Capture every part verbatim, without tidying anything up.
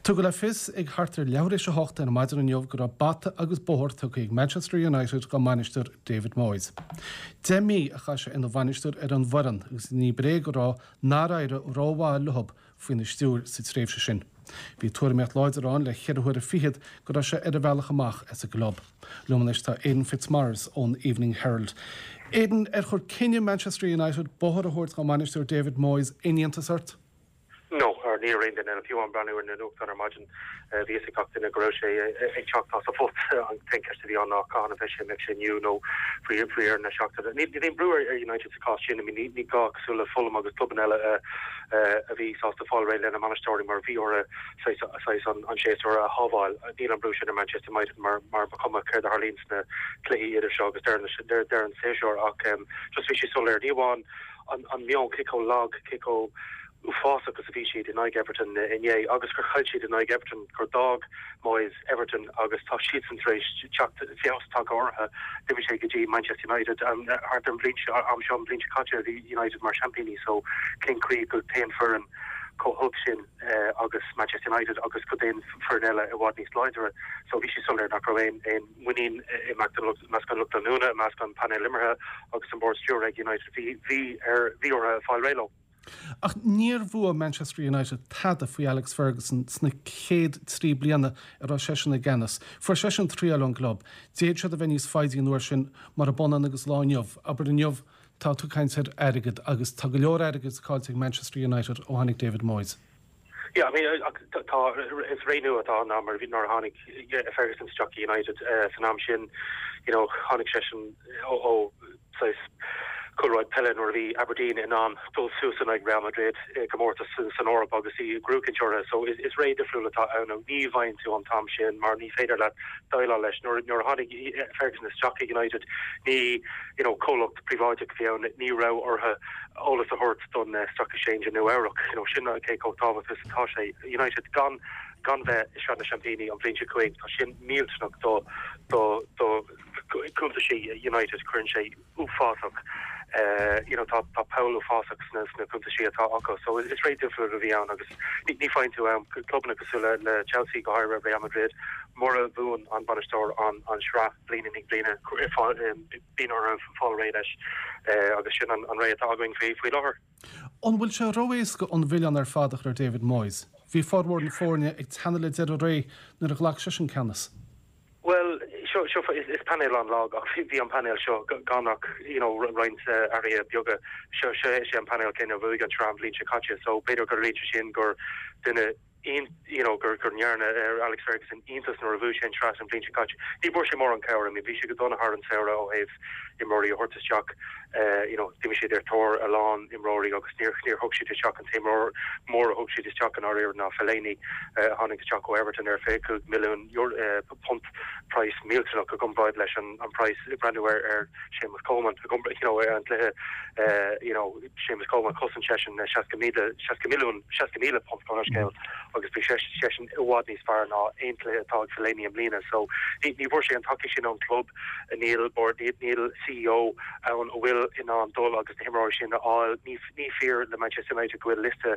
Tu go le fis ag hartar leabhar a hocht an maidir an jobh go bata agus bóthir tu ag Manchester United go manisteir David Moyes. Déimi a chaise ina bhainisteir ar an bharan agus ní bré go rá náraire ráhá lehab faoin na stúr sa tréimhse sin. Bhí tuairmecht leidirán le cheadúir a fiad go se ar a bhealach amach as a glob. Lumanis tá Aidan Fitzmaurice ón Evening Herald. Aidan, ar chur cinne Manchester United bóthir a thuirt go manisteir David Moyes inionanta sort? No, or near in and a few on brand new in the nook on imagine uh the cocked in a grocery a shock toss a foot on thinkers to the on knock on a fish mixing you know for your for your and a shock to the need the brewer United to cost in I mean need got so the full of club and uh uh a v sauce to fall rail and a man story or v or a size size on on chase or a hoval a deal on Bruce in Manchester United mar mar become a the Harleans the clay either shock there there there and say sure um just fishy solar D one on on Mion Kiko log Kiko Ufasa agus a bhí in Nig Everton in é agus gur chaid siad in Nig Everton gur dog Moyes Everton agus tá siad an tréis teach fios tá ortha de sé go dtí Manchester United an hart an blin am sean blin catcher the United mar championí so King Creek go tain for an co-hug sin uh, agus Manchester United agus go den Fernella a Wadney Slider so bhí si solar nach rain in winning in Mascon look an Nuna Mascon Panel Limmerha agus an board Stureg United v v er v or Falrelo. Ach níor bhua Manchester United tada faoi Alex Ferguson sna chéad trí bliana ar a sesin na Guinness. For sesin trial an club, déad se a bheníos fáidí an uair sin mar a bonan agus láinneomh, aber an neomh tá tú caintear airigid agus tá go leor airigid cáilteag Manchester United ó tháinig David Moyes. Yeah, I mean, it's right now at all now, but nor Hanig Ferguson struck United, uh, Sanam Shin, you know, Hanig session, oh, oh, size. Colroyd Pellin or the Aberdeen and on Dul Susan like Real Madrid, Comorta Sonora Bogasi, Grook and Jordan. So it's it's Ray Deflula no Ni Vine to on Tom Shin, Marnie Fader that Dialolesh, nor nor Hanig Ferguson is Jockey United, Ni you know Colok Privatic Fiona, Ni Row or her all of the hurts done uh, stock exchange in New Erok, you know, Shinna Keiko Thomas Tasha United gone gone there Shana Champini on Vinci Queen, Shin Milsnock do do do comes to she United current she Ufasak. Uh, you know, top top Paulo Fossix na na kunta she at Oko. So it's very difficult to be on. Agus ni find to um club na Casula le Chelsea go hire Real Madrid. Mora Boone on Banastor on on Shra Blina Nick Blina um being or fall radish uh agus shin on on Ray going free we love her. On will se roes go on Villan ar fadach ar David Moyes. Vi forward in Fornia ag tanile zero ray na a glach session canis. Well, sure, sure. It's, it's panel on log. The on panel show Gonok, you know, Ryan's uh, area Bioga. Sure, sure. She on panel kind of we got trampoline Chikacha. So Peter got reach in Gur, then a in you know Gur Gur Nyarna, Alex Ferguson, Intas nor Revolution, Tras and Blin Chikacha. He brought him more on Cower. I mean, we should go on a hard and Sarah or have Imrory Hortus Jock. Uh, you know, Dimitri their tour along Imrory, August near near Hookshit to Jock and say more more Hookshit to Jock and earlier now Fellaini, uh, Honix Jocko Everton, their fake million your uh, punt price Milton or come by Lesh and price brand new air Seamus Coleman, you know, and uh, you know, Seamus Coleman, Cousin Session, Shaskamila, Shaskamilun, Shaskamila punt corner scale, August Session, Wadney's far now, ain't talk Fellaini and Lena. So, the Worship and Takishin on club, Neil board, Neil C E O, and Will. In on Dol August Imrory all ni ni fear the Manchester United will list uh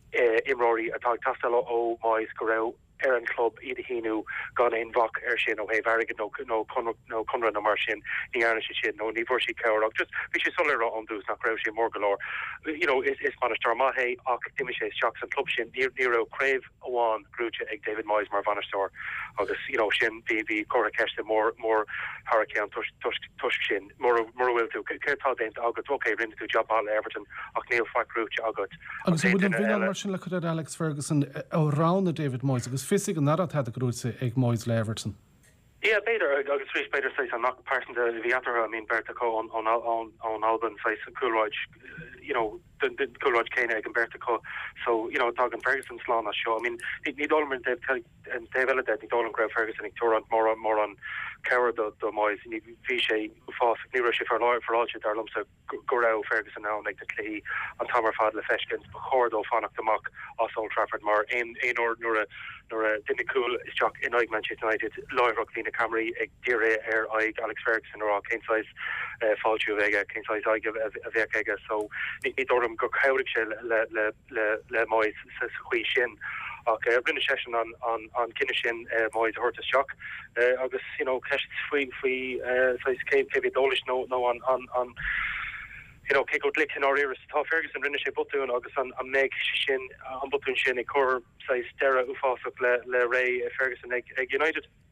Imrory atag Costello O Moyes Correo Aaron Club Idahinu gone in Vok Ershin O hey very good no no no Conrad no Marshin the Irish shit no ni Vorshi Cower just which is solid on those not Crouchy more galore you know it's it's Manchester Mahe Ock Dimishes Shocks and Club Shin Nero Crave Owan Grucha Egg David Moyes Marvana Store August you know Shin the the Cora Cash the more more Hurricane Tush Tush Tush Shin more more will to Kertal Dent August okay into to job all Everton O'Neil Fack Grucha August August would have been Marshall look at Alex Ferguson around the David Moyes because Fissig and that had the Grucha Egg Moyes Everton. Yeah, Bader, August Reese Bader says I'm not person to the other. I mean, Bertico on on on on Alban says Coolridge, you know, the, the Coolridge Kane and Bertico. So you know, talking Ferguson's law on that show. I mean, the Dolman Dave and Dave Ellett, the Dolan Grave Ferguson, Torrent more on more on Coward the the Moyes, and Vichy Foss, Nirush for lawyer for all shit. There lumps of Gorau Ferguson now like the Clay on Tomer Fad Lefeshkins, Hordo Fanak the Mock, also Old Trafford more in in or nor nor didn't cool is Jock in Ig Manchester United, Lawyer Rockvina Camry, Dire Air Ig Alex Ferguson or Kane size uh Falchu Vega, Kane size Ig of Vega. So ni Dorum go Cowrick le le le le Moyes says Hui Shin okay rinne session on on on kinneshin moid hortus shock agus you know cash free free size cave cave dolish no no on on on you know kiko lick in our ears tá Ferguson rinne sé botú agus an an meg sin an botún sin e cor size terra ufa le le Ray Ferguson ag United